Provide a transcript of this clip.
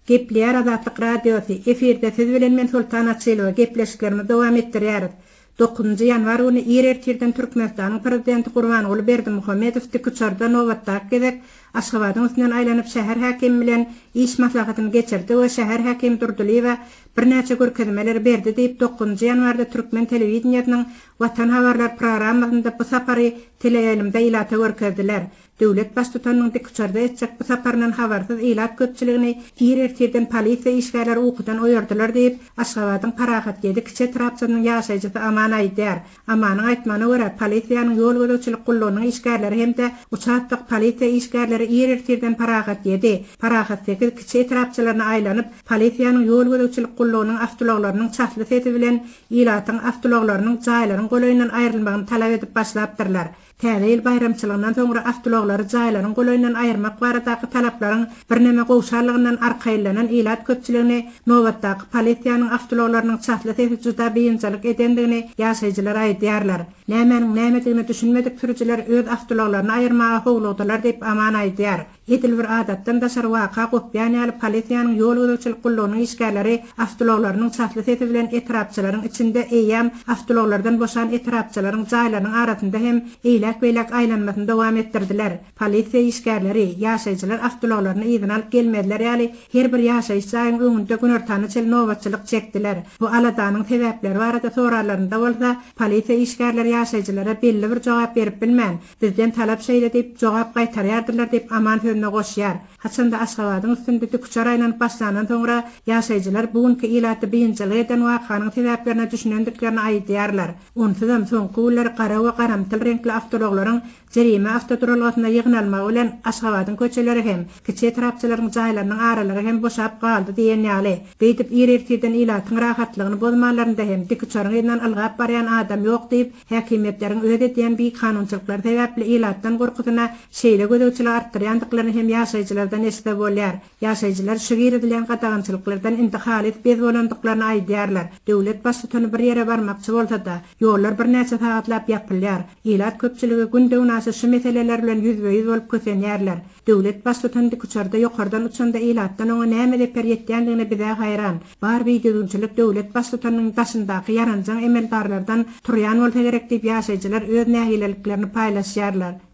Gepler Azatlyk Radiosu efirde siz bilen men Sultan Atsylywa gepleşiklerimi dowam etdirýäris. 9 ýanwar güni Ertirden Türkmenistanyň prezidenti Gurbanuly Berdimuhammedow Dikuçarda nowatdak gezek Aşgabatyň üstünden aýlanyp şäher häkimi bilen iş maslahatyny geçirdi we şäher häkimi Durdulyeva birnäçe görkezmeler berdi diýip 9 ýanwarda Türkmen telewizionynyň Watan habarlar programmasynda bu sapary teleýaýlymda ilata görkezdiler. Döwlet başçysynyň Dikuçarda etjek bu saparyndan habarsyz ilat köpçüligini Ertirden polisiýa işgärleri okudan oýardylar diýip Aşgabatyň Parahat gedi kiçe trapçynyň ýaşaýjysy Aman aýdýar. Amanyň aýtmanyna görä polisiýanyň ýol gödäçilik gullugynyň işgärleri hemde uçatlyk polisiýa işgärleri Ertirden Parahat gedi. Parahat gedi kiçe trapçylaryna aýlanyp polisiýanyň ýol gödäçilik gullugynyň awtologlarynyň çatly seti bilen ilatyň awtologlarynyň jaýlaryň golaýyndan aýrylmagyny talap edip başlapdyrlar. Täze ýyl bayramçylygynyň soňra awtologlary jaýlaryň golaýyndan aýyrmak baradaky talaplaryň birnäme gowşarlygyndan arkaýlanan ilat köpçüligini nowatdaky polisiýanyň awtologlarynyň çatly seti juda beýinçilik edendigini ýaşaýjylar aýdýarlar. Nämedigini düşünmedik türjiler öz awtologlaryny aýyrmaga howlugdylar diýip Aman aýdýar. Edil bir adatdan daşar waka gopýan ýaly polisiýanyň ýol gödäçilik gullugynyň işgärleri awtologlarynyň çatly seti bilen etrapçylaryň içinde eýam awtologlardan boşan etrapçylaryň jaýlarynyň arasynda hem beýlek aýlanmasyny dowam etdirdiler. Polisiýa işgärleri ýaşaýjylar awtologlaryny ýygyny alyp gelmediler ýaly her bir ýaşaýyş jaýynyň öňünde günertany çel nowatçylyk çekdiler. Bu aladanyň sebäpleri barada soralarynda bolsa polisiýa işgärleri ýaşaýjylara belli bir jogap berip bilmän. Bizden talap şeýle diýip jogap gaýtarýardylar diýip Aman sözüne goşýar. Haçanda Aşgabatyň üstünde Dikuçar aýlanyp başlanan soňra ýaşaýjylar bugünkü ilaty beýinçilik eden wakanyň sebäplerini düşünendiklerini aýdýarlar. Onsuzam soňky günler gara we garamtyl renkli awtologlaryň jerime awtoduralgasyna ýygnalmagy bilen Aşgabatyň köçeleri hem kiçe trapçylaryň jaýlarynyň aralary hem boşap galdy diýen ýaly. Beýdip Ertirden ilatyň rahatlygyny bozmalarynda hem Dikuçaryň ýerden algap barýan adam ýok diýip häkimetleriň öýde diýen bir kanunçylyklar sebäpli ilatdan gorkusyna şeýle gödäçilik artdyrýandyklaryny hem ýaşaýjylardan esde bolýar. Ýaşaýjylar şu girdilen gatagynçylyklardan intihal etip bez bolandyklaryny aýdýarlar. Döwlet başçysyny bir ýere barmakçy bolsa-da ýollar birnäçe sagatlap ýapylýar. Ilat köpçüligi günde unaşy şu meseleler bilen ýüzbe-ýüz bolup kösenýärler. Döwlet başçysyny Dikuçarda ýokardan uçanda ilatdan oňa näme dep berýetdiňdigini bize haýran. Bar beýdügünçilik döwlet başçysynyň daşyndaky yaranjak emeldarlardan turýan bolsa gerek diýip ýaşaýjylar öz nähileliklerini paýlaşýarlar.